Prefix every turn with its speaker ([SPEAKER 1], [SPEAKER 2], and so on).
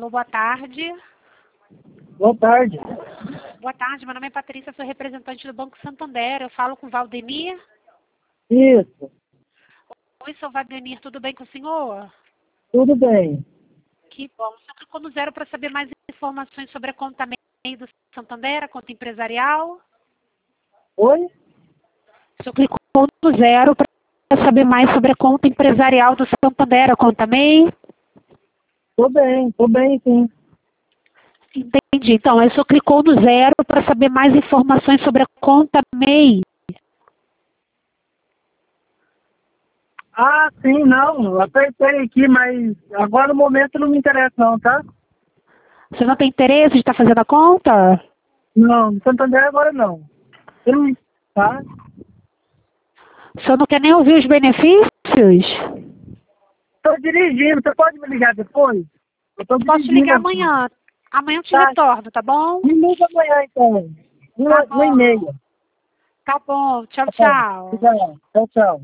[SPEAKER 1] Alô, boa tarde.
[SPEAKER 2] Boa tarde.
[SPEAKER 1] Boa tarde, meu nome é Patrícia, sou representante do Banco Santander. Eu falo com o Valdemir.
[SPEAKER 2] Isso,
[SPEAKER 1] Oi, seu Valdemir, tudo bem com o senhor?
[SPEAKER 2] tudo bem.
[SPEAKER 1] Que bom. Só clicou no zero para saber mais informações sobre a conta MEI do Santander, a conta empresarial.
[SPEAKER 2] Oi?
[SPEAKER 1] Só clicou no zero para saber mais sobre a conta empresarial do Santander, a conta MEI.
[SPEAKER 2] Tô bem, sim.
[SPEAKER 1] Entendi. Então, aí só clicou no zero para saber mais informações sobre a conta MEI.
[SPEAKER 2] Ah, sim, não. Apertei aqui, mas agora no momento não me interessa não, tá?
[SPEAKER 1] Você não tem interesse de estar fazendo a conta?
[SPEAKER 2] Não, no Santander agora não. Tá?
[SPEAKER 1] O senhor não quer nem ouvir os benefícios?
[SPEAKER 2] Tô dirigindo, você pode me ligar depois? Eu tô
[SPEAKER 1] Posso te
[SPEAKER 2] dirigindo
[SPEAKER 1] ligar
[SPEAKER 2] aqui.
[SPEAKER 1] amanhã. Amanhã eu te
[SPEAKER 2] Tá,
[SPEAKER 1] retorno, tá bom?
[SPEAKER 2] me liga amanhã então.
[SPEAKER 1] Tá
[SPEAKER 2] Uma e
[SPEAKER 1] bom.
[SPEAKER 2] meia.
[SPEAKER 1] Tá bom. Tchau,
[SPEAKER 2] Tá bom.
[SPEAKER 1] tchau.
[SPEAKER 2] Fica lá. Tchau, tchau.